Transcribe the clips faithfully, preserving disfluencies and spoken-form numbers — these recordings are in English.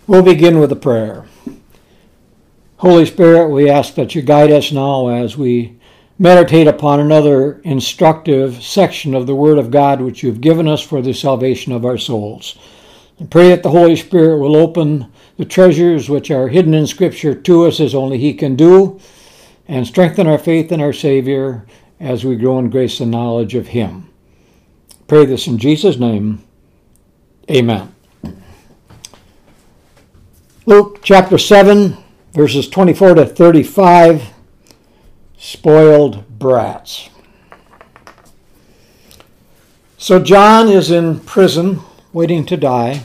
We'll begin with a prayer. Holy Spirit, we ask that you guide us now as we meditate upon another instructive section of the Word of God which you've given us for the salvation of our souls. And pray that the Holy Spirit will open the treasures which are hidden in Scripture to us as only He can do, and strengthen our faith in our Savior as we grow in grace and knowledge of Him. Pray this in Jesus' name. Amen. Luke chapter seven, verses twenty-four to thirty-five, spoiled brats. So John is in prison, waiting to die,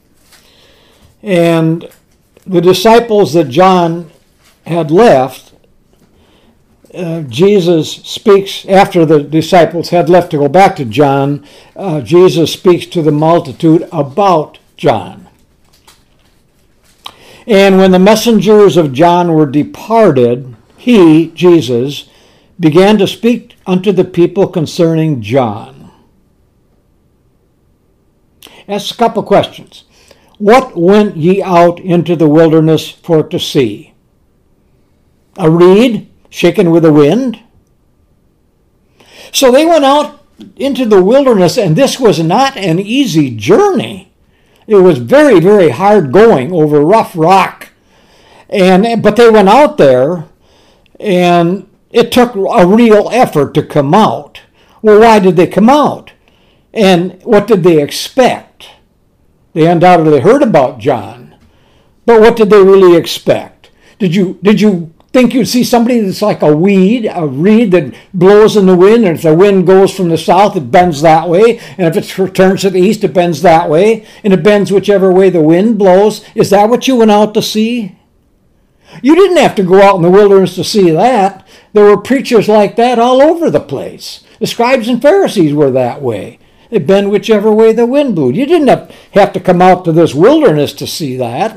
and the disciples that John had left, uh, Jesus speaks, after the disciples had left to go back to John, uh, Jesus speaks to the multitude about John. And when the messengers of John were departed, he, Jesus, began to speak unto the people concerning John. Ask a couple questions. What went ye out into the wilderness for to see? A reed shaken with the wind? So they went out into the wilderness, and this was not an easy journey. It was very, very hard going over rough rock. And but they went out there, and it took a real effort to come out. Well, why did they come out? And what did they expect? They undoubtedly heard about John. But what did they really expect? Did you did you think you'd see somebody that's like a weed, a reed that blows in the wind, and if the wind goes from the south, it bends that way, and if it turns to the east, it bends that way, and it bends whichever way the wind blows? Is that what you went out to see? You didn't have to go out in the wilderness to see that. There were preachers like that all over the place. The scribes and Pharisees were that way. They bend whichever way the wind blew. You didn't have, have to come out to this wilderness to see that.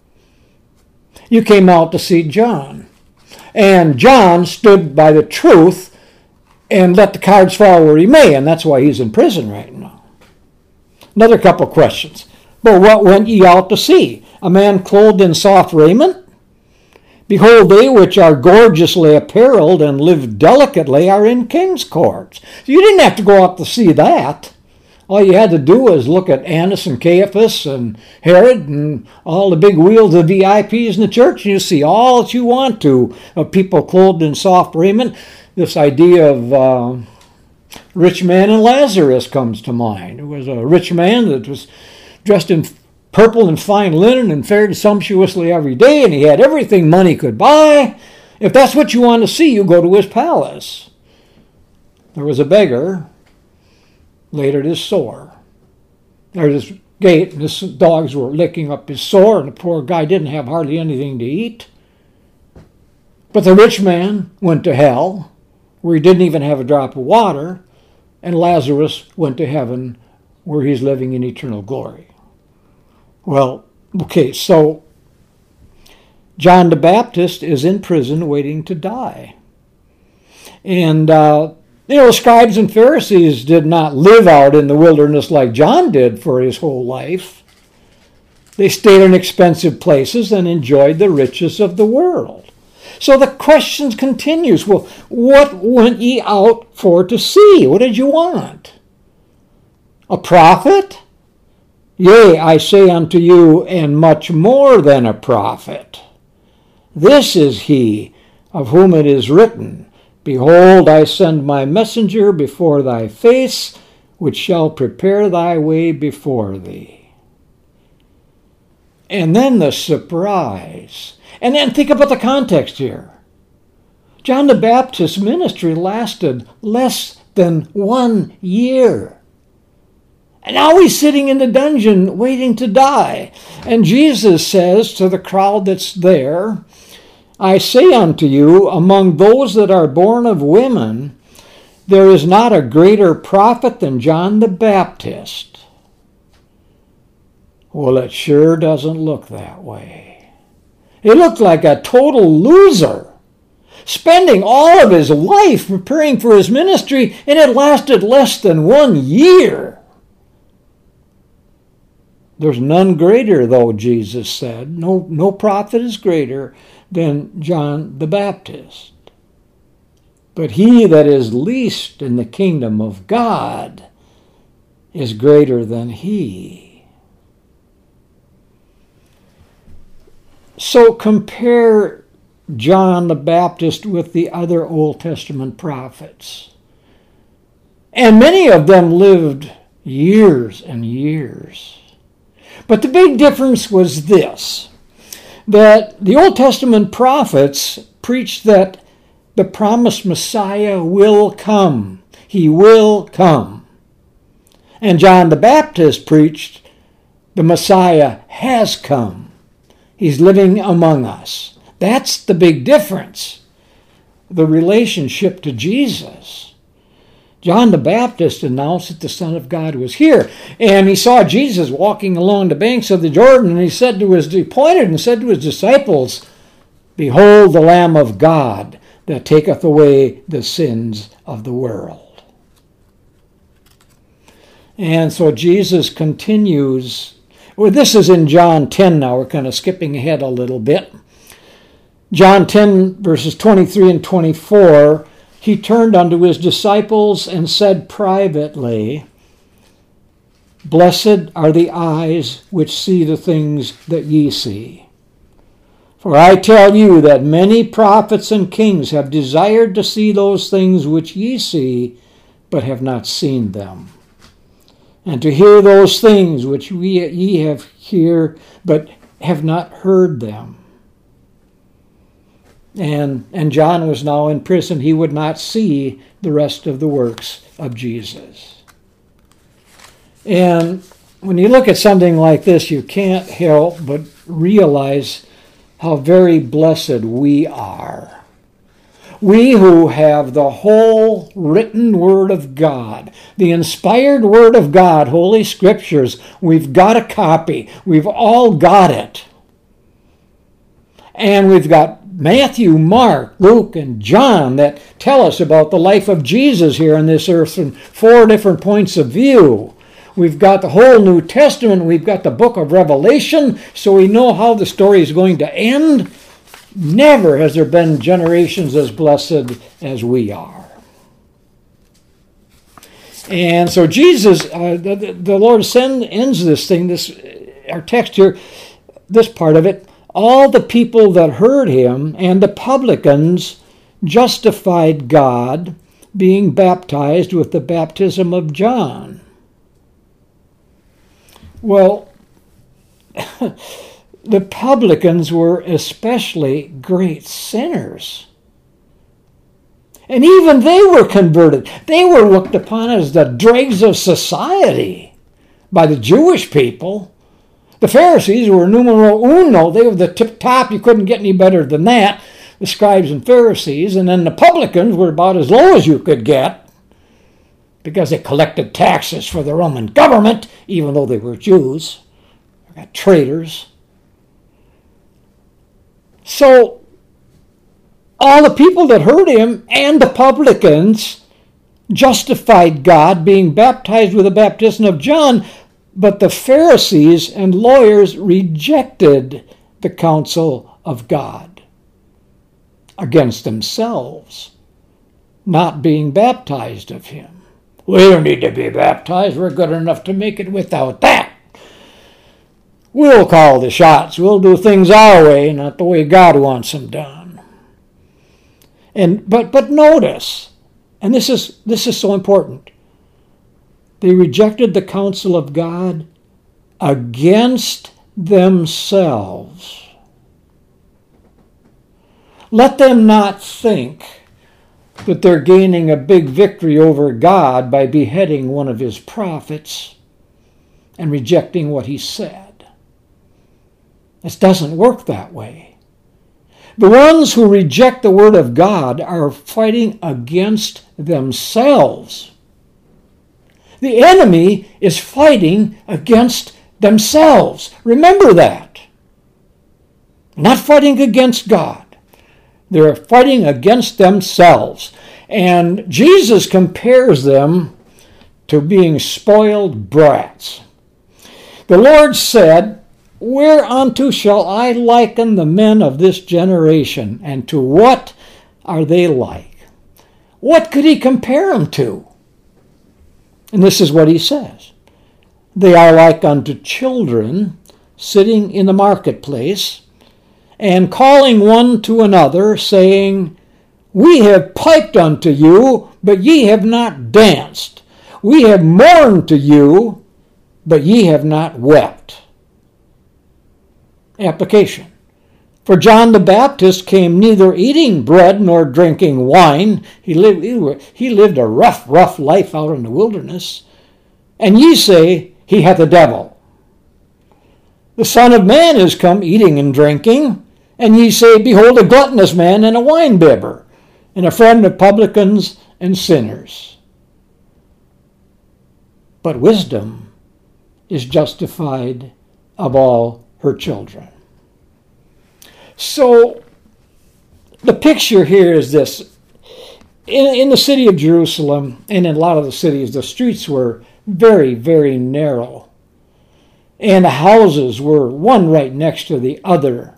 You came out to see John. And John stood by the truth and let the cards fall where he may, and that's why he's in prison right now. Another couple questions. But what went ye out to see? A man clothed in soft raiment? Behold, they which are gorgeously apparelled and live delicately are in king's courts. You didn't have to go out to see that. All you had to do was look at Annas and Caiaphas and Herod and all the big wheels of V I Ps in the church, and you see all that you want to of people clothed in soft raiment. This idea of uh, rich man and Lazarus comes to mind. It was a rich man that was dressed in purple and fine linen and fared sumptuously every day, and he had everything money could buy. If that's what you want to see, you go to his palace. There was a beggar laid at his sore. There's his gate, and his dogs were licking up his sore, and the poor guy didn't have hardly anything to eat. But the rich man went to hell, where he didn't even have a drop of water, and Lazarus went to heaven, where he's living in eternal glory. Well, okay, so John the Baptist is in prison waiting to die. And, uh, You know, scribes and Pharisees did not live out in the wilderness like John did for his whole life. They stayed in expensive places and enjoyed the riches of the world. So the question continues, well, what went ye out for to see? What did you want? A prophet? Yea, I say unto you, and much more than a prophet. This is he of whom it is written, Behold, I send my messenger before thy face, which shall prepare thy way before thee. And then the surprise. And then think about the context here. John the Baptist's ministry lasted less than one year. And now he's sitting in the dungeon waiting to die. And Jesus says to the crowd that's there, I say unto you, among those that are born of women, there is not a greater prophet than John the Baptist. Well, it sure doesn't look that way. He looked like a total loser, spending all of his life preparing for his ministry, and it lasted less than one year. There's none greater, though, Jesus said. No, no prophet is greater than John the Baptist. But he that is least in the kingdom of God is greater than he. So compare John the Baptist with the other Old Testament prophets. And many of them lived years and years. But the big difference was this, that the Old Testament prophets preached that the promised Messiah will come. He will come. And John the Baptist preached the Messiah has come. He's living among us. That's the big difference. The relationship to Jesus. John the Baptist announced that the Son of God was here. And he saw Jesus walking along the banks of the Jordan, and he said to his, he pointed and said to his disciples, "Behold the Lamb of God that taketh away the sins of the world." And so Jesus continues. Well, this is in John ten now. We're kind of skipping ahead a little bit. John ten, verses twenty-three and twenty-four, he turned unto his disciples and said privately, "Blessed are the eyes which see the things that ye see. For I tell you that many prophets and kings have desired to see those things which ye see, but have not seen them, and to hear those things which we, ye have hear, but have not heard them." And, and John was now in prison. He would not see the rest of the works of Jesus. And when you look at something like this, you can't help but realize how very blessed we are. We who have the whole written Word of God, the inspired Word of God, Holy Scriptures, we've got a copy. We've all got it. And we've got Matthew, Mark, Luke, and John that tell us about the life of Jesus here on this earth from four different points of view. We've got the whole New Testament. We've got the book of Revelation, so we know how the story is going to end. Never has there been generations as blessed as we are. And so Jesus, uh, the, the Lord send, ends this thing, this our text here, this part of it. All the people that heard him and the publicans justified God, being baptized with the baptism of John. Well, the publicans were especially great sinners. And even they were converted. They were looked upon as the dregs of society by the Jewish people. The Pharisees were numero uno. They were the tip top. You couldn't get any better than that. The scribes and Pharisees. And then the publicans were about as low as you could get because they collected taxes for the Roman government, even though they were Jews. They got traitors. So all the people that heard him and the publicans justified God, being baptized with the baptism of John. But the Pharisees and lawyers rejected the counsel of God against themselves, not being baptized of him. We don't need to be baptized. We're good enough to make it without that. We'll call the shots. We'll do things our way, not the way God wants them done. And but but notice, and this is this is so important. They rejected the counsel of God against themselves. Let them not think that they're gaining a big victory over God by beheading one of his prophets and rejecting what he said. It doesn't work that way. The ones who reject the word of God are fighting against themselves. The enemy is fighting against themselves. Remember that. Not fighting against God. They're fighting against themselves. And Jesus compares them to being spoiled brats. The Lord said, Whereunto shall I liken the men of this generation, and to what are they like? What could he compare them to? And this is what he says. They are like unto children sitting in the marketplace, and calling one to another, saying, We have piped unto you, but ye have not danced. We have mourned to you, but ye have not wept. Application. For John the Baptist came neither eating bread nor drinking wine. He lived, he lived a rough, rough life out in the wilderness. And ye say, He hath a devil. The Son of Man is come eating and drinking, and ye say, Behold, a gluttonous man and a winebibber, and a friend of publicans and sinners. But wisdom is justified of all her children. So the picture here is this. In, in the city of Jerusalem, and in a lot of the cities, the streets were very, very narrow. And the houses were one right next to the other.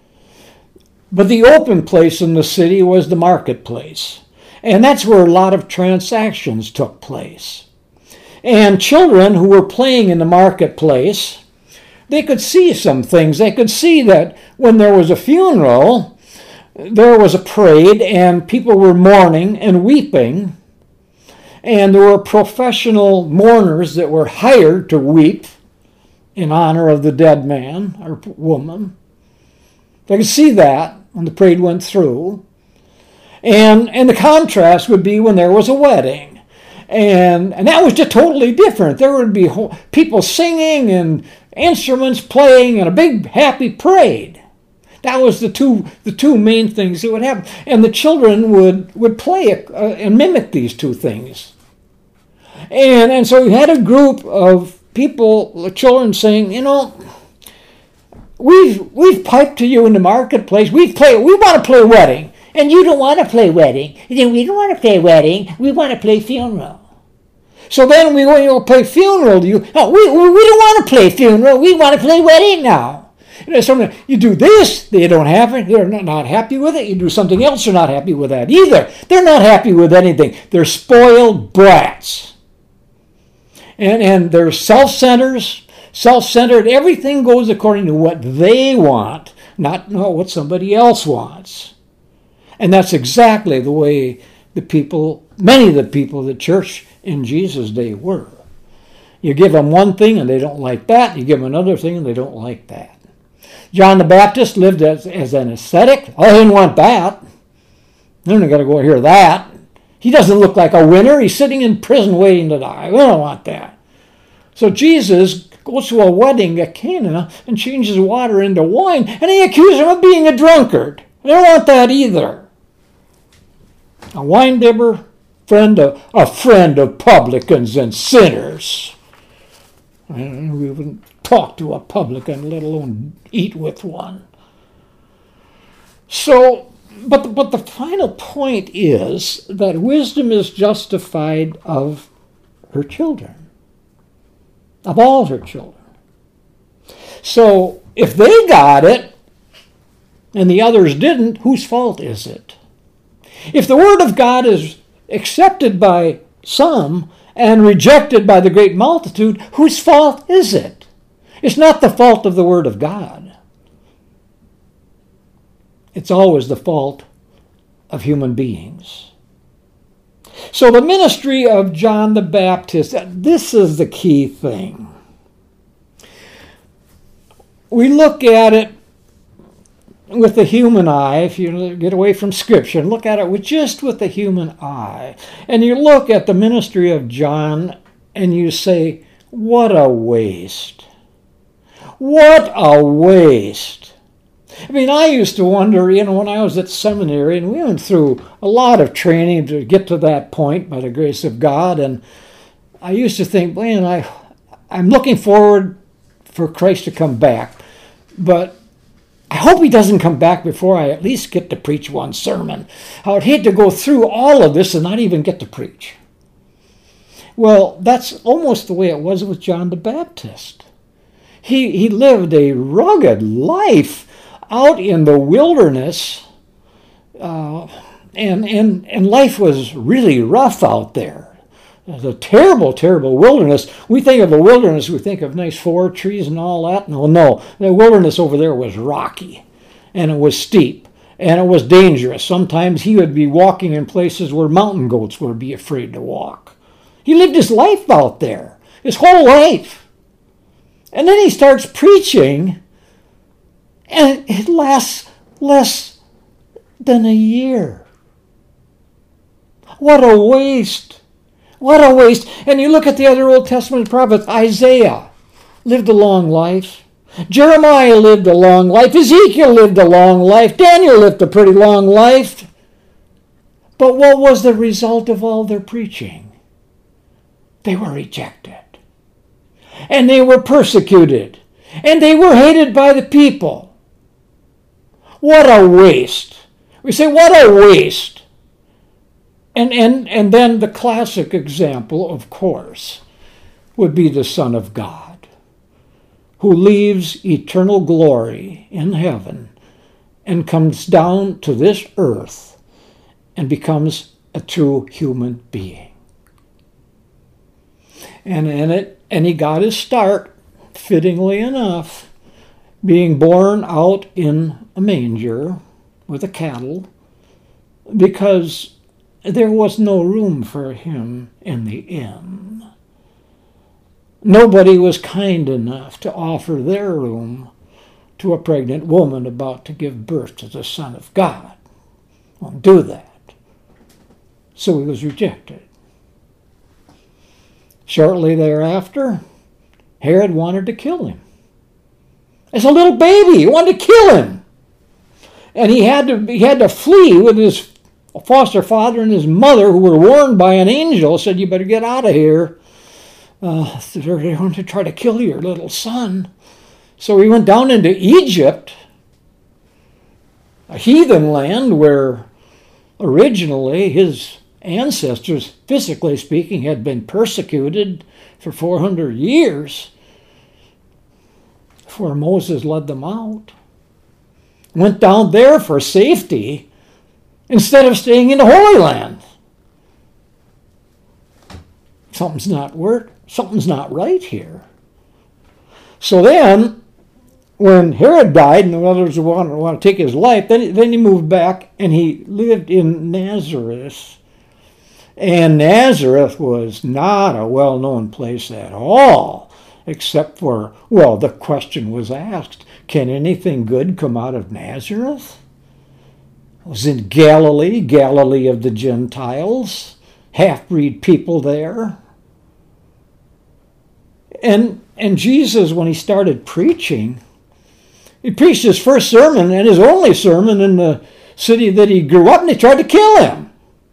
But the open place in the city was the marketplace. And that's where a lot of transactions took place. And children who were playing in the marketplace, they could see some things. They could see that when there was a funeral, there was a parade, and people were mourning and weeping. And there were professional mourners that were hired to weep in honor of the dead man or woman. They could see that when the parade went through. And, and the contrast would be when there was a wedding. And, and that was just totally different. There would be people singing and instruments playing and a big happy parade. That was the two the two main things that would happen. And the children would, would play uh, and mimic these two things. And, and so you had a group of people, the children saying, you know, we've we've piped to you in the marketplace. We've played, we want to play wedding. And you don't want to play wedding. Then we don't want to play wedding. We want to play funeral. So then we want to play funeral. You, oh, we, we don't want to play funeral. We want to play wedding now. You know, so you do this, they don't have it. They're not, not happy with it. You do something else, they're not happy with that either. They're not happy with anything. They're spoiled brats. And, and they're self-centered, self-centered. Everything goes according to what they want, not, not what somebody else wants. And that's exactly the way the people, many of the people of the church in Jesus' day were. You give them one thing and they don't like that. You give them another thing and they don't like that. John the Baptist lived as, as an ascetic. Oh, I didn't want that. Then I got to go hear that. He doesn't look like a winner. He's sitting in prison waiting to die. We don't want that. So Jesus goes to a wedding at Cana and changes water into wine, and they accuse him of being a drunkard. They don't want that either. A winebibber, friend of, a friend of publicans and sinners. And we wouldn't talk to a publican, let alone eat with one. So, but the, but the final point is that wisdom is justified of her children, of all her children. So, if they got it and the others didn't, whose fault is it? If the Word of God is accepted by some and rejected by the great multitude, whose fault is it? It's not the fault of the Word of God. It's always the fault of human beings. So the ministry of John the Baptist, this is the key thing. We look at it with the human eye, if you get away from Scripture, and look at it with just with the human eye, and you look at the ministry of John, and you say, what a waste. What a waste. I mean, I used to wonder, you know, when I was at seminary, and we went through a lot of training to get to that point by the grace of God, and I used to think, man, I, I'm looking forward for Christ to come back, but I hope he doesn't come back before I at least get to preach one sermon. I would hate to go through all of this and not even get to preach. Well, that's almost the way it was with John the Baptist. he, he lived a rugged life out in the wilderness, uh, and, and, and life was really rough out there. It was a terrible, terrible wilderness. We think of a wilderness, we think of nice forest trees and all that. No, no, the wilderness over there was rocky, and it was steep, and it was dangerous. Sometimes he would be walking in places where mountain goats would be afraid to walk. He lived his life out there, his whole life. And then he starts preaching, and it lasts less than a year. What a waste. What a waste. And you look at the other Old Testament prophets. Isaiah lived a long life. Jeremiah lived a long life. Ezekiel lived a long life. Daniel lived a pretty long life. But what was the result of all their preaching? They were rejected. And they were persecuted. And they were hated by the people. What a waste. We say, what a waste. And, and, and then the classic example, of course, would be the Son of God, who leaves eternal glory in heaven and comes down to this earth and becomes a true human being. And, and, it, and he got his start, fittingly enough, being born out in a manger with the cattle, because there was no room for him in the inn. Nobody was kind enough to offer their room to a pregnant woman about to give birth to the Son of God. Won't do that. So he was rejected. Shortly thereafter, Herod wanted to kill him. As a little baby, he wanted to kill him. And he had to, he had to flee with his foster father and his mother, who were warned by an angel, said, "You better get out of here. Uh, they're going to try to kill your little son." So he went down into Egypt, a heathen land where originally his ancestors, physically speaking, had been persecuted for four hundred years before Moses led them out. Went down there for safety instead of staying in the Holy Land. Something's not work. Something's not right here. So then, when Herod died and the others wanted to want to take his life, then, then he moved back and he lived in Nazareth. And Nazareth was not a well-known place at all, except for, well, the question was asked, can anything good come out of Nazareth? It was in Galilee, Galilee of the Gentiles, half-breed people there. And, and Jesus, when he started preaching, he preached his first sermon and his only sermon in the city that he grew up in. They tried to kill him.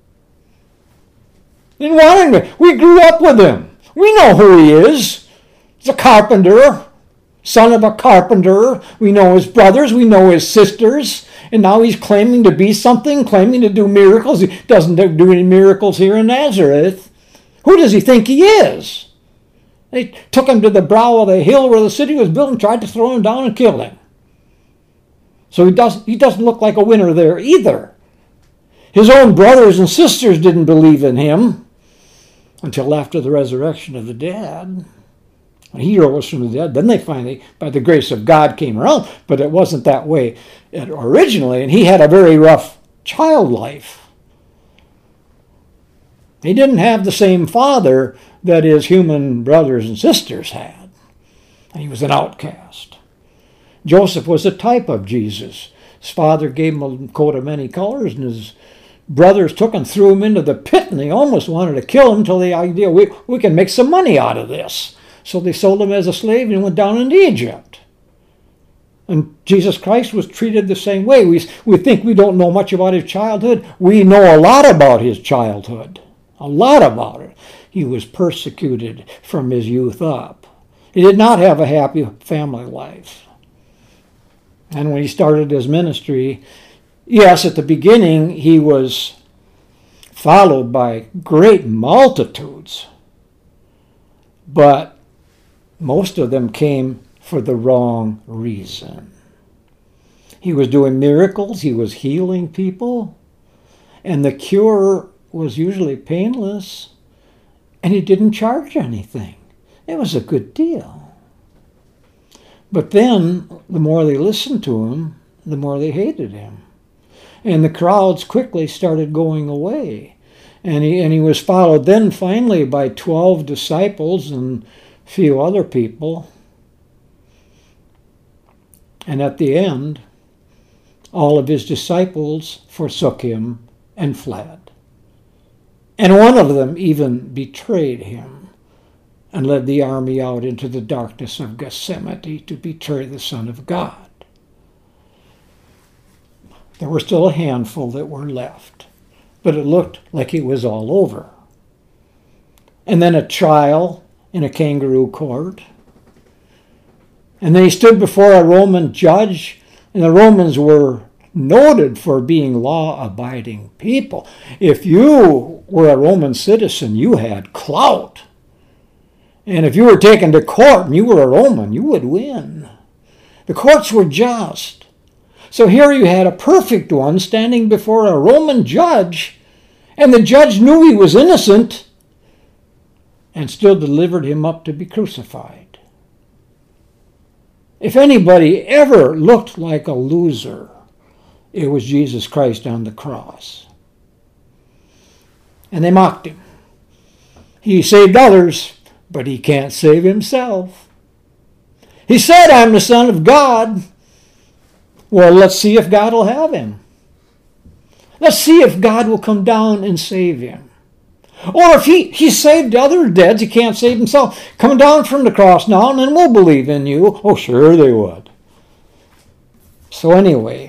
They didn't want him to. We grew up with him. We know who he is. He's a carpenter, son of a carpenter. We know his brothers. We know his sisters. And now he's claiming to be something, claiming to do miracles. He doesn't do any miracles here in Nazareth. Who does he think he is? They took him to the brow of the hill where the city was built and tried to throw him down and kill him. So he doesn't, he doesn't look like a winner there either. His own brothers and sisters didn't believe in him until after the resurrection of the dead. When he rose from the dead, then they finally, by the grace of God, came around. But it wasn't that way originally, and he had a very rough child life. He didn't have the same father that his human brothers and sisters had. And he was an outcast. Joseph was a type of Jesus. His father gave him a coat of many colors, and his brothers took and threw him into the pit, and they almost wanted to kill him until the idea, we, we can make some money out of this. So they sold him as a slave, and he went down into Egypt. And Jesus Christ was treated the same way. We, we think we don't know much about his childhood. We know a lot about his childhood. A lot about it. He was persecuted from his youth up. He did not have a happy family life. And when he started his ministry, yes, at the beginning he was followed by great multitudes. But most of them came for the wrong reason. He was doing miracles, he was healing people, and the cure was usually painless, and he didn't charge anything. It was a good deal. But then, the more they listened to him, the more they hated him. And the crowds quickly started going away. And he, and he was followed then finally by twelve disciples and a few other people. And at the end, all of his disciples forsook him and fled. And one of them even betrayed him and led the army out into the darkness of Gethsemane to betray the Son of God. There were still a handful that were left, but it looked like it was all over. And then a trial in a kangaroo court. And then he stood before a Roman judge, and the Romans were noted for being law-abiding people. If you were a Roman citizen, you had clout. And if you were taken to court and you were a Roman, you would win. The courts were just. So here you had a perfect one standing before a Roman judge, and the judge knew he was innocent and still delivered him up to be crucified. If anybody ever looked like a loser, it was Jesus Christ on the cross. And they mocked him. He saved others, but he can't save himself. He said, I'm the Son of God. Well, let's see if God will have him. Let's see if God will come down and save him. Or if he, he saved other deads, he can't save himself. Come down from the cross now, and then we'll believe in you. Oh, sure they would. So anyway,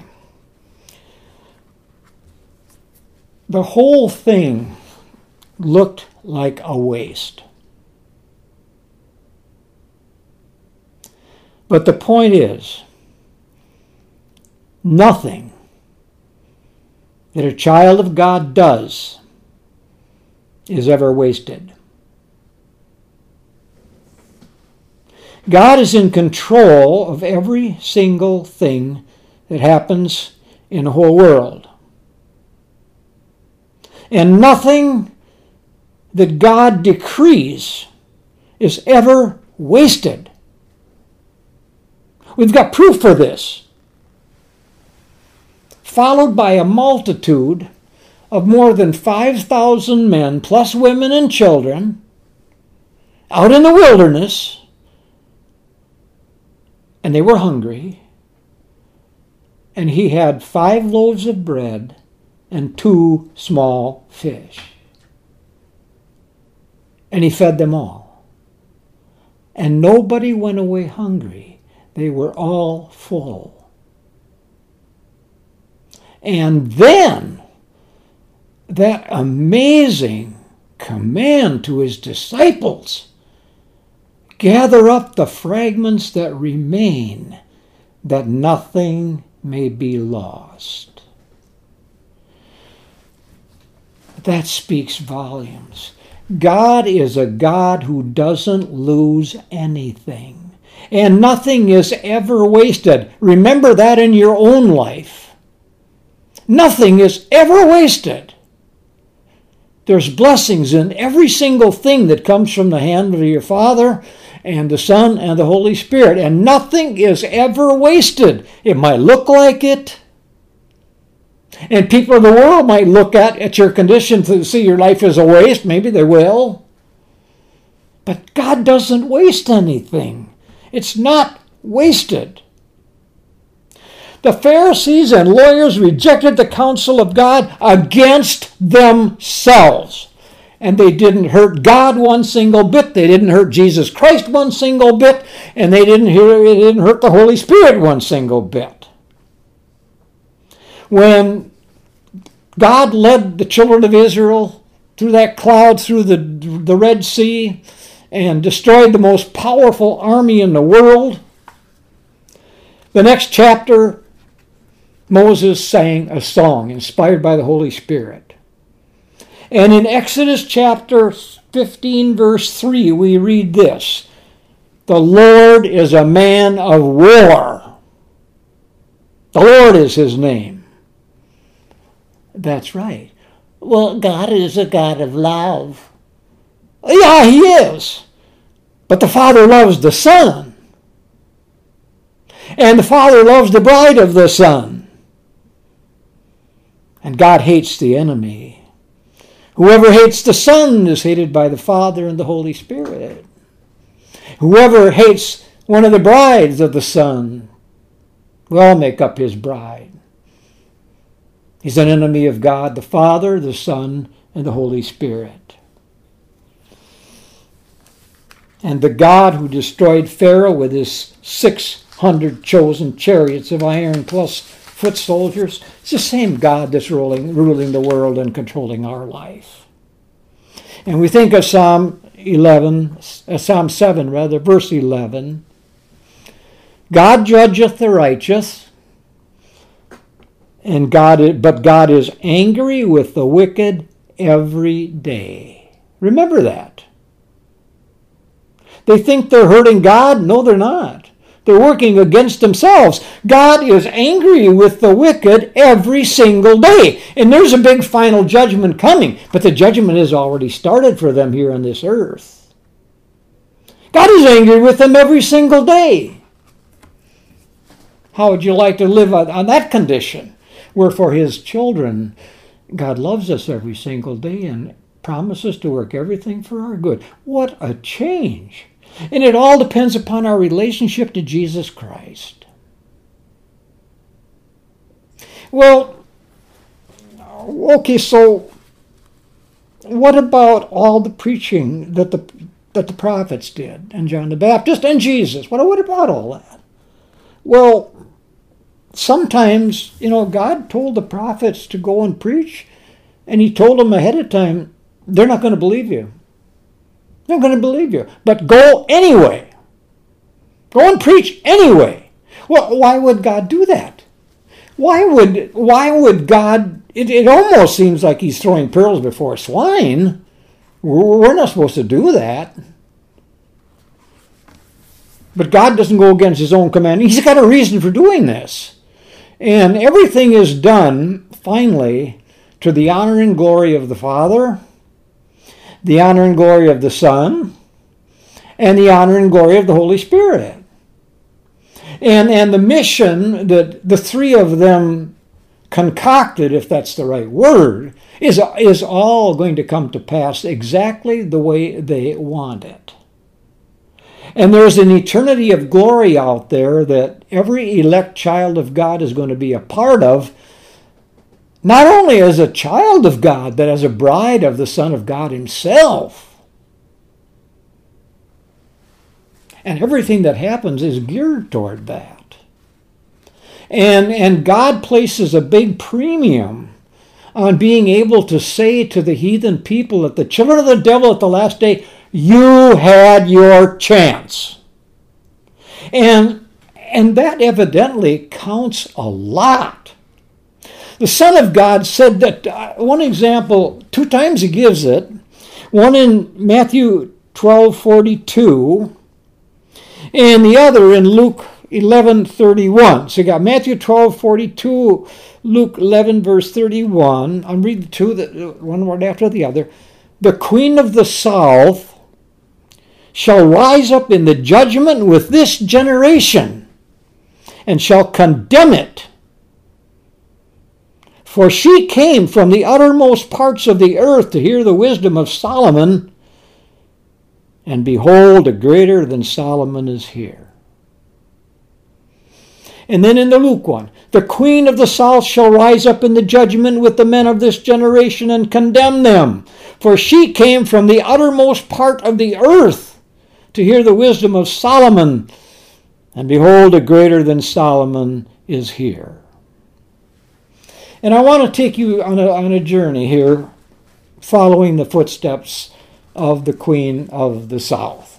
the whole thing looked like a waste. But the point is, nothing that a child of God does is ever wasted. God is in control of every single thing that happens in the whole world. And nothing that God decrees is ever wasted. We've got proof for this. Followed by a multitude of more than five thousand men, plus women and children, out in the wilderness, and they were hungry, and he had five loaves of bread and two small fish. And he fed them all. And nobody went away hungry. They were all full. And then that amazing command to his disciples, gather up the fragments that remain, that nothing may be lost. That speaks volumes. God is a God who doesn't lose anything. And nothing is ever wasted. Remember that in your own life. Nothing is ever wasted. There's blessings in every single thing that comes from the hand of your Father and the Son and the Holy Spirit. And nothing is ever wasted. It might look like it. And people of the world might look at, at your condition to see your life as a waste. Maybe they will. But God doesn't waste anything. It's not wasted. The Pharisees and lawyers rejected the counsel of God against themselves. And they didn't hurt God one single bit. They didn't hurt Jesus Christ one single bit. And they didn't, hear, they didn't hurt the Holy Spirit one single bit. When God led the children of Israel through that cloud, through the, the Red Sea, and destroyed the most powerful army in the world, the next chapter, Moses sang a song inspired by the Holy Spirit. And in Exodus chapter fifteen, verse three, we read this. The Lord is a man of war. The Lord is his name. That's right. Well, God is a God of love. Yeah, he is. But the Father loves the Son. And the Father loves the bride of the Son. And God hates the enemy. Whoever hates the Son is hated by the Father and the Holy Spirit. Whoever hates one of the brides of the Son will all make up his bride. He's an enemy of God, the Father, the Son, and the Holy Spirit. And the God who destroyed Pharaoh with his six hundred chosen chariots of iron plus foot soldiers, it's the same God that's ruling, ruling the world and controlling our life. And we think of Psalm eleven, uh, Psalm seven rather, verse eleven. God judgeth the righteous, and God, but God is angry with the wicked every day. Remember that. They think they're hurting God. No, they're not. They're working against themselves. God is angry with the wicked every single day. And there's a big final judgment coming. But the judgment has already started for them here on this earth. God is angry with them every single day. How would you like to live on that condition? Where for his children, God loves us every single day and promises to work everything for our good. What a change. And it all depends upon our relationship to Jesus Christ. Well, okay, so what about all the preaching that the that the prophets did, and John the Baptist and Jesus? What, what about all that? Well, sometimes, you know, God told the prophets to go and preach, and he told them ahead of time, they're not going to believe you. They're not going to believe you. But go anyway. Go and preach anyway. Well, why would God do that? Why would why would God, it, it almost seems like he's throwing pearls before swine. We're not supposed to do that. But God doesn't go against his own command. He's got a reason for doing this. And everything is done, finally, to the honor and glory of the Father, the honor and glory of the Son, and the honor and glory of the Holy Spirit. And, and the mission that the three of them concocted, if that's the right word, is, is all going to come to pass exactly the way they want it. And there's an eternity of glory out there that every elect child of God is going to be a part of, not only as a child of God, but as a bride of the Son of God himself. And everything that happens is geared toward that. And, and God places a big premium on being able to say to the heathen people, that the children of the devil at the last day, you had your chance. And, and that evidently counts a lot. The Son of God said that, uh, one example, two times he gives it, one in Matthew twelve forty-two, and the other in Luke eleven thirty-one. So you got Matthew twelve forty-two, Luke eleven verse thirty-one. I'll read the two, that, one word after the other. The queen of the south shall rise up in the judgment with this generation, and shall condemn it. For she came from the uttermost parts of the earth to hear the wisdom of Solomon, and behold, a greater than Solomon is here. And then in the Luke one, the queen of the south shall rise up in the judgment with the men of this generation and condemn them. For she came from the uttermost part of the earth to hear the wisdom of Solomon, and behold, a greater than Solomon is here. And I want to take you on a, on a journey here, following the footsteps of the Queen of the South.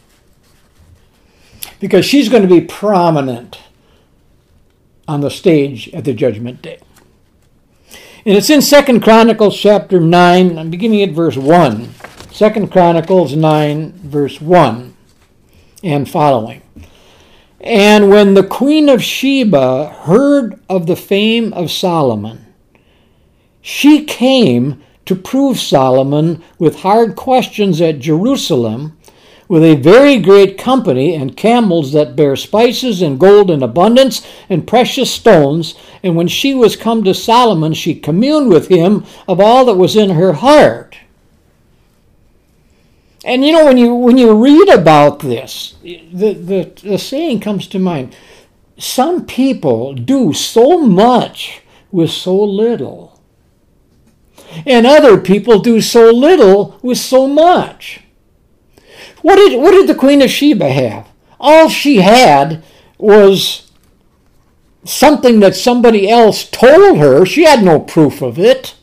Because she's going to be prominent on the stage at the Judgment Day. And it's in Second Chronicles chapter nine, I'm beginning at verse one. Second Chronicles nine, verse one. and following. And when the Queen of Sheba heard of the fame of Solomon, she came to prove Solomon with hard questions at Jerusalem, with a very great company and camels that bear spices and gold in abundance and precious stones. And when she was come to Solomon, she communed with him of all that was in her heart. And you know, when you when you read about this, the, the, the saying comes to mind. Some people do so much with so little. And other people do so little with so much. What did, what did the Queen of Sheba have? All she had was something that somebody else told her. She had no proof of it.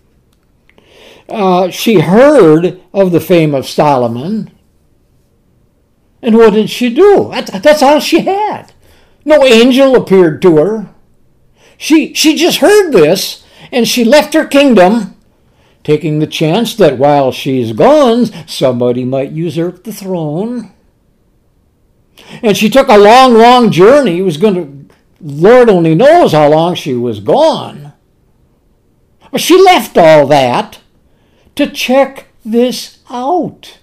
Uh, she heard of the fame of Solomon. And what did she do? That, that's all she had. No angel appeared to her. She, she just heard this, and she left her kingdom, taking the chance that while she's gone, somebody might usurp the throne. And she took a long, long journey. It was going to, Lord only knows how long she was gone. But she left all that to check this out.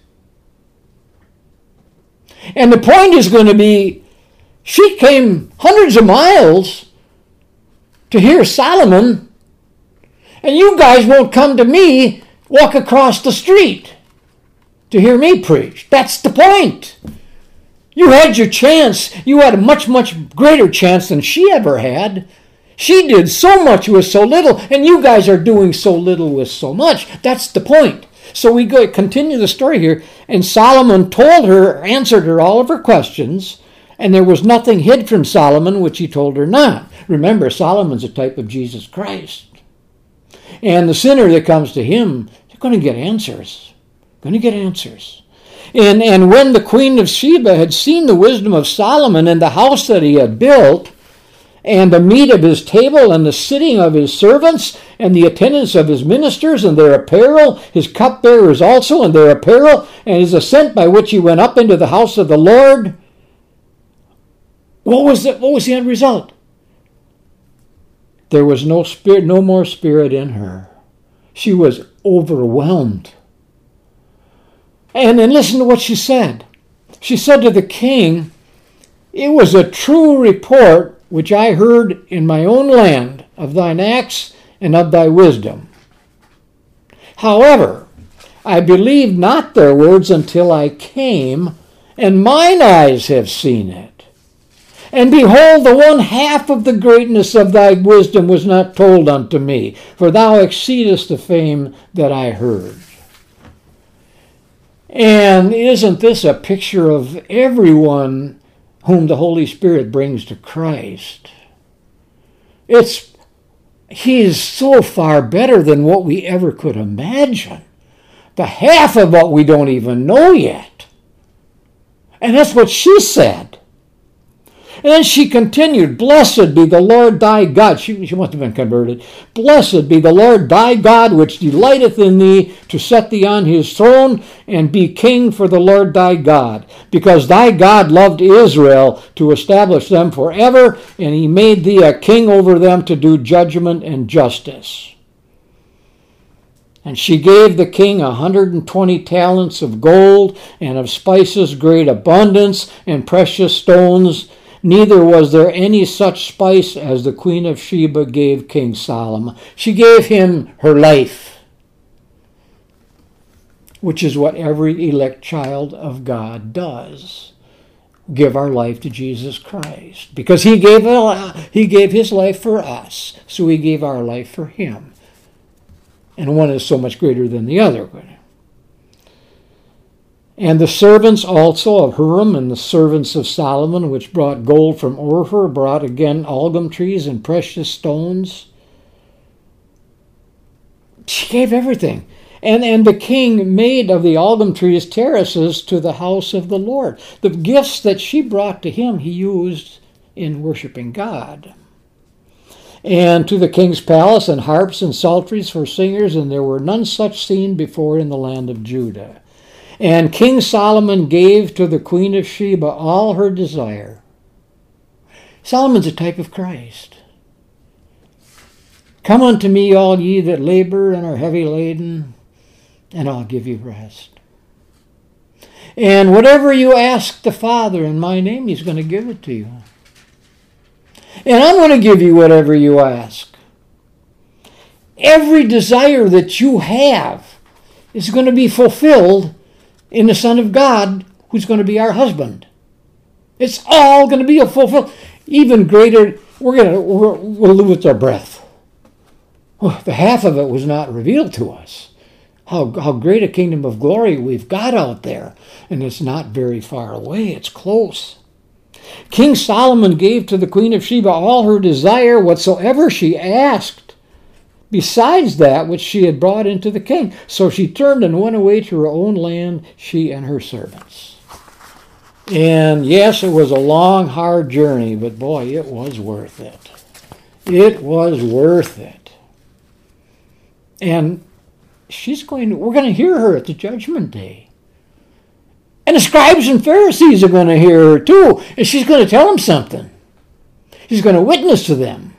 And the point is going to be, she came hundreds of miles to hear Solomon, and you guys won't come to me, walk across the street to hear me preach. That's the point. You had your chance. You had a much, much greater chance than she ever had. She did so much with so little, and you guys are doing so little with so much. That's the point. So we go continue the story here, and Solomon told her, answered her all of her questions, and there was nothing hid from Solomon which he told her not. Remember, Solomon's a type of Jesus Christ. And the sinner that comes to him, they're going to get answers. Going to get answers. And, and when the Queen of Sheba had seen the wisdom of Solomon and the house that he had built, and the meat of his table, and the sitting of his servants, and the attendance of his ministers, and their apparel, his cupbearers also, and their apparel, and his ascent by which he went up into the house of the Lord, what was the, what was the end result? There was no spirit, no more spirit in her. She was overwhelmed. And then listen to what she said. She said to the king, "It was a true report which I heard in my own land of thine acts and of thy wisdom. However, I believed not their words until I came, and mine eyes have seen it. And behold, the one half of the greatness of thy wisdom was not told unto me, for thou exceedest the fame that I heard." And isn't this a picture of everyone whom the Holy Spirit brings to Christ? It's, he is so far better than what we ever could imagine. The half of what we don't even know yet. And that's what she said. And then she continued, "Blessed be the Lord thy God." She, she must have been converted. "Blessed be the Lord thy God, which delighteth in thee to set thee on his throne, and be king for the Lord thy God. Because thy God loved Israel to establish them forever, and he made thee a king over them to do judgment and justice." And she gave the king a hundred and twenty talents of gold, and of spices great abundance, and precious stones. Neither was there any such spice as the Queen of Sheba gave King Solomon. She gave him her life, which is what every elect child of God does. Give our life to Jesus Christ. Because he gave, he gave his life for us, so we gave our life for him. And one is so much greater than the other. "And the servants also of Huram and the servants of Solomon, which brought gold from Ophir, brought again algum trees and precious stones." She gave everything. And, and the king made of the algum trees terraces to the house of the Lord. The gifts that she brought to him, he used in worshiping God. "And to the king's palace, and harps and psalteries for singers, and there were none such seen before in the land of Judah." And King Solomon gave to the Queen of Sheba all her desire. Solomon's a type of Christ. Come unto me, all ye that labor and are heavy laden, and I'll give you rest. And whatever you ask the Father in my name, he's going to give it to you. And I'm going to give you whatever you ask. Every desire that you have is going to be fulfilled in the Son of God, who's going to be our husband. It's all going to be a fulfilled, even greater. We're going to we're, we'll lose our breath. Well, the half of it was not revealed to us. How how great a kingdom of glory we've got out there, and it's not very far away. It's close. King Solomon gave to the Queen of Sheba all her desire, whatsoever she asked, besides that which she had brought into the king. So she turned and went away to her own land, she and her servants. And yes, it was a long, hard journey, but boy, it was worth it. It was worth it. And she's going to, we're going to hear her at the judgment day. And the scribes and Pharisees are going to hear her too. And she's going to tell them something. She's going to witness to them.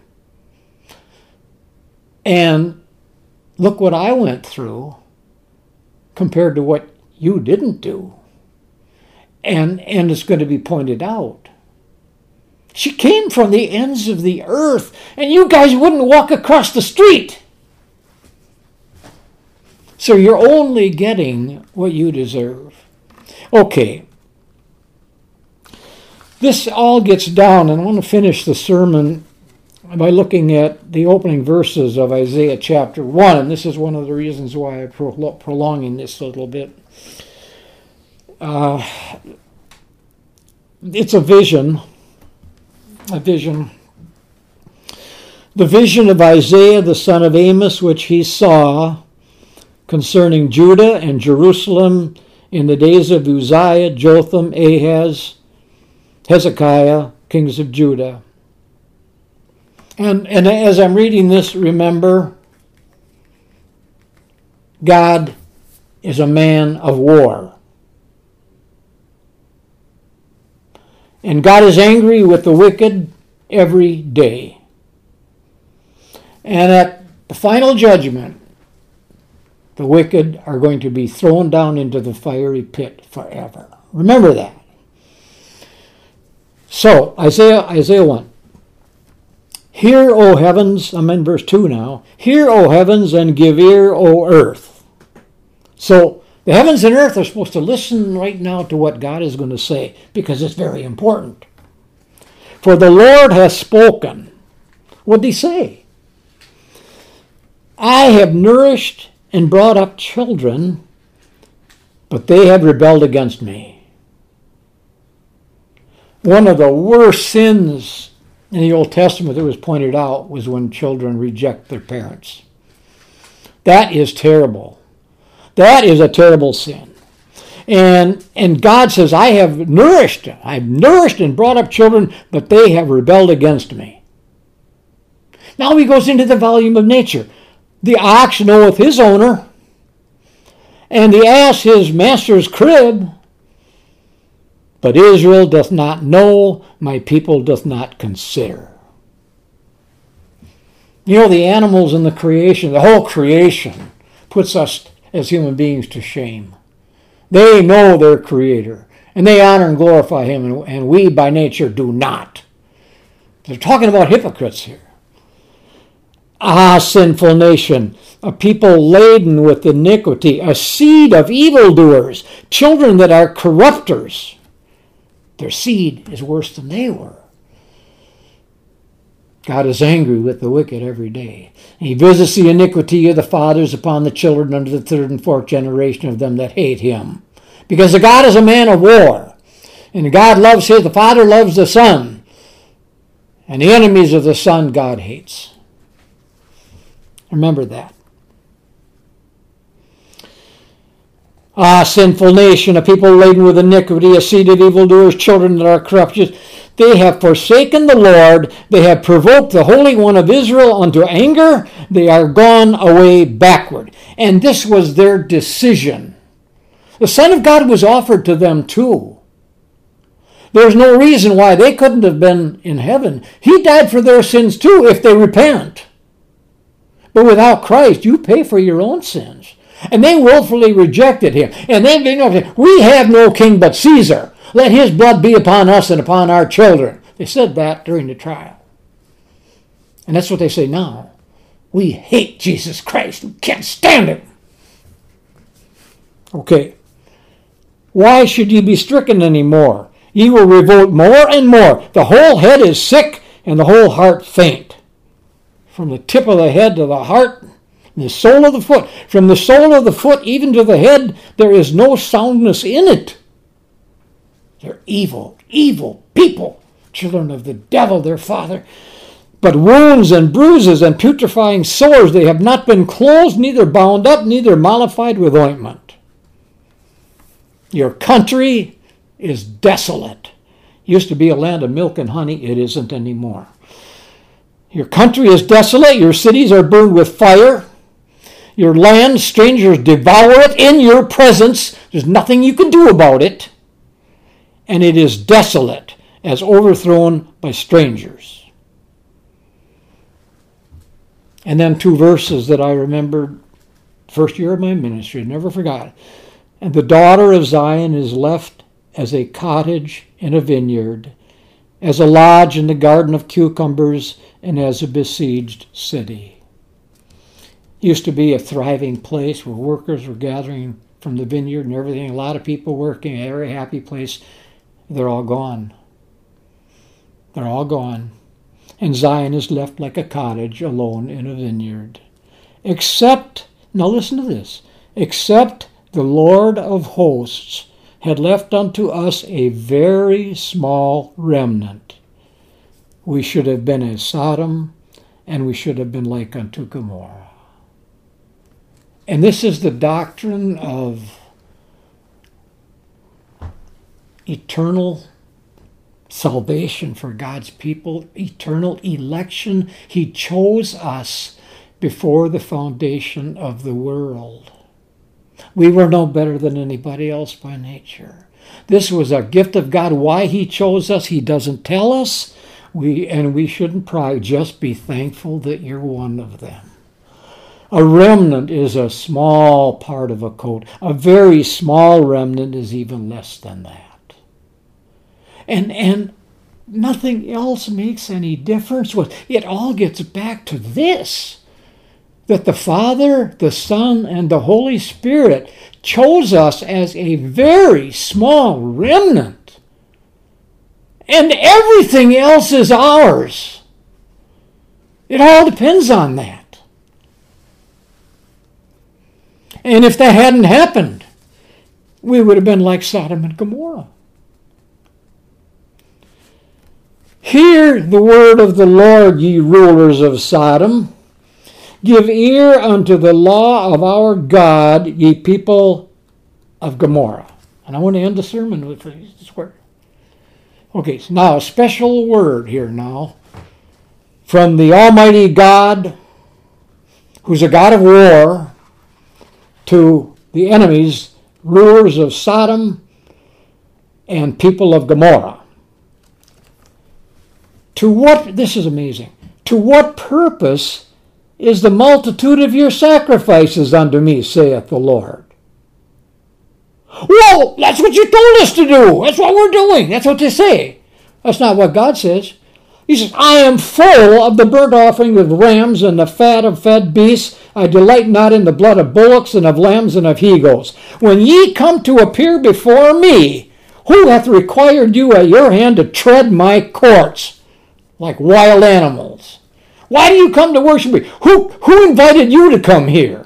And look what I went through compared to what you didn't do. And, and it's going to be pointed out. She came from the ends of the earth, and you guys wouldn't walk across the street. So you're only getting what you deserve. Okay. This all gets down, and I want to finish the sermon by looking at the opening verses of Isaiah chapter one. And this is one of the reasons why I'm prolonging this a little bit. Uh, it's a vision. A vision. The vision of Isaiah, the son of Amos, which he saw concerning Judah and Jerusalem in the days of Uzziah, Jotham, Ahaz, Hezekiah, kings of Judah. And, and as I'm reading this, remember, God is a man of war. And God is angry with the wicked every day. And at the final judgment, the wicked are going to be thrown down into the fiery pit forever. Remember that. So, Isaiah, Isaiah one. Hear, O heavens, I'm in verse two now. Hear, O heavens, and give ear, O earth. So, the heavens and earth are supposed to listen right now to what God is going to say, because it's very important. For the Lord has spoken. What did he say? I have nourished and brought up children, but they have rebelled against me. One of the worst sins in the Old Testament that was pointed out was when children reject their parents. That is terrible. That is a terrible sin. And, and God says, I have nourished, I've nourished and brought up children, but they have rebelled against me. Now he goes into the volume of nature. The ox knoweth his owner, and the ass his master's crib. But Israel doth not know, my people doth not consider. You know, the animals in the creation, the whole creation, puts us as human beings to shame. They know their Creator, and they honor and glorify Him, and, and we by nature do not. They're talking about hypocrites here. Ah, sinful nation, a people laden with iniquity, a seed of evildoers, children that are corrupters. Their seed is worse than they were. God is angry with the wicked every day. He visits the iniquity of the fathers upon the children unto the third and fourth generation of them that hate him. Because the God is a man of war. And God loves his, the Father loves the Son. And the enemies of the Son God hates. Remember that. Ah, sinful nation, a people laden with iniquity, a seed of evildoers, children that are corrupt. They have forsaken the Lord. They have provoked the Holy One of Israel unto anger. They are gone away backward. And this was their decision. The Son of God was offered to them too. There's no reason why they couldn't have been in heaven. He died for their sins too if they repent. But without Christ, you pay for your own sins. And they willfully rejected him. And then they know, we have no king but Caesar. Let his blood be upon us and upon our children. They said that during the trial. And that's what they say now. We hate Jesus Christ. We can't stand him. Okay. Why should ye be stricken any more? Ye will revolt more and more. The whole head is sick and the whole heart faint. From the tip of the head to the heart, the sole of the foot. From the sole of the foot even to the head, there is no soundness in it. They're evil, evil people, children of the devil, their father. But wounds and bruises and putrefying sores, they have not been closed, neither bound up, neither mollified with ointment. Your country is desolate. Used to be a land of milk and honey. It isn't anymore. Your country is desolate. Your cities are burned with fire. Your land, strangers devour it in your presence. There's nothing you can do about it. And it is desolate, as overthrown by strangers. And then two verses that I remembered first year of my ministry, never forgot. And the daughter of Zion is left as a cottage in a vineyard, as a lodge in the garden of cucumbers, and as a besieged city. Used to be a thriving place where workers were gathering from the vineyard and everything. A lot of people working, a very happy place. They're all gone. They're all gone. And Zion is left like a cottage alone in a vineyard. Except, now listen to this, except the Lord of hosts had left unto us a very small remnant. We should have been as Sodom, and we should have been like unto Gomorrah. And this is the doctrine of eternal salvation for God's people, eternal election. He chose us before the foundation of the world. We were no better than anybody else by nature. This was a gift of God. Why he chose us, he doesn't tell us. We and we shouldn't pry. Just be thankful that you're one of them. A remnant is a small part of a coat. A very small remnant is even less than that. And and nothing else makes any difference. It all gets back to this, that the Father, the Son, and the Holy Spirit chose us as a very small remnant. And everything else is ours. It all depends on that. And if that hadn't happened, we would have been like Sodom and Gomorrah. Hear the word of the Lord, ye rulers of Sodom. Give ear unto the law of our God, ye people of Gomorrah. And I want to end the sermon with this word. Okay, so now a special word here now from the Almighty God, who's a God of war, to the enemies, rulers of Sodom and people of Gomorrah. To what, this is amazing, to what purpose is the multitude of your sacrifices unto me, saith the Lord? Well, that's what you told us to do. That's what we're doing. That's what they say. That's not what God says. He says, I am full of the burnt offering of rams and the fat of fed beasts. I delight not in the blood of bullocks and of lambs and of he-goats. When ye come to appear before me, who hath required you at your hand to tread my courts like wild animals? Why do you come to worship me? Who, who invited you to come here?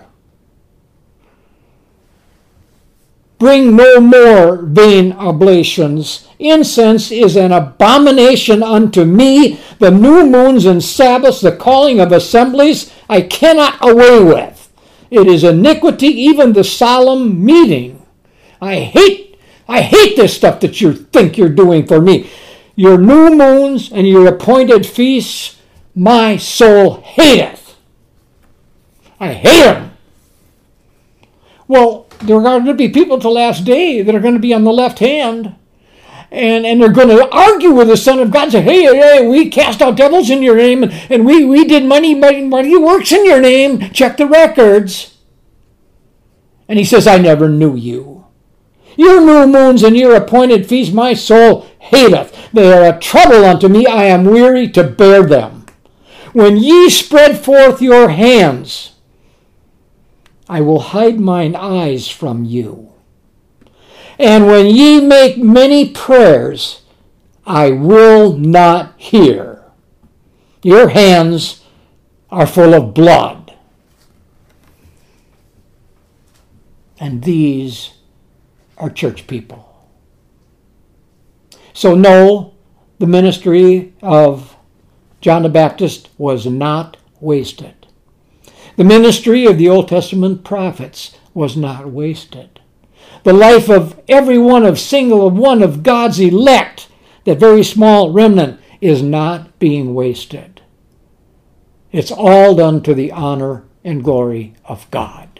Bring no more vain oblations. Incense is an abomination unto me. The new moons and Sabbaths, the calling of assemblies, I cannot away with. It is iniquity, even the solemn meeting. I hate, I hate this stuff that you think you're doing for me. Your new moons and your appointed feasts, my soul hateth. I hate them. Well, There are going to be people to the last day that are going to be on the left hand. And, and they're going to argue with the Son of God and say, hey, hey, we cast out devils in your name, and, and we, we did mighty, mighty, mighty works in your name. Check the records. And he says, I never knew you. Your new moons and your appointed feasts my soul hateth. They are a trouble unto me. I am weary to bear them. When ye spread forth your hands, I will hide mine eyes from you. And when ye make many prayers, I will not hear. Your hands are full of blood. And these are church people. So no, the ministry of John the Baptist was not wasted. The ministry of the Old Testament prophets was not wasted. The life of every one of single one of God's elect, that very small remnant, is not being wasted. It's all done to the honor and glory of God.